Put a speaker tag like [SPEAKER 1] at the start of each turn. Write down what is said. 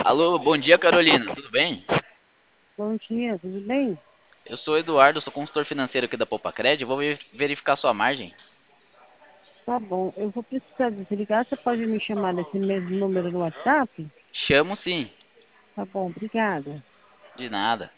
[SPEAKER 1] Alô, bom dia, Carolina. Tudo bem?
[SPEAKER 2] Bom dia, tudo bem?
[SPEAKER 1] Eu sou o Eduardo, sou consultor financeiro aqui da Popacred. Vou verificar sua margem.
[SPEAKER 2] Tá bom, eu vou precisar desligar. Você pode me chamar nesse mesmo número no WhatsApp?
[SPEAKER 1] Chamo sim.
[SPEAKER 2] Tá bom, obrigada.
[SPEAKER 1] De nada.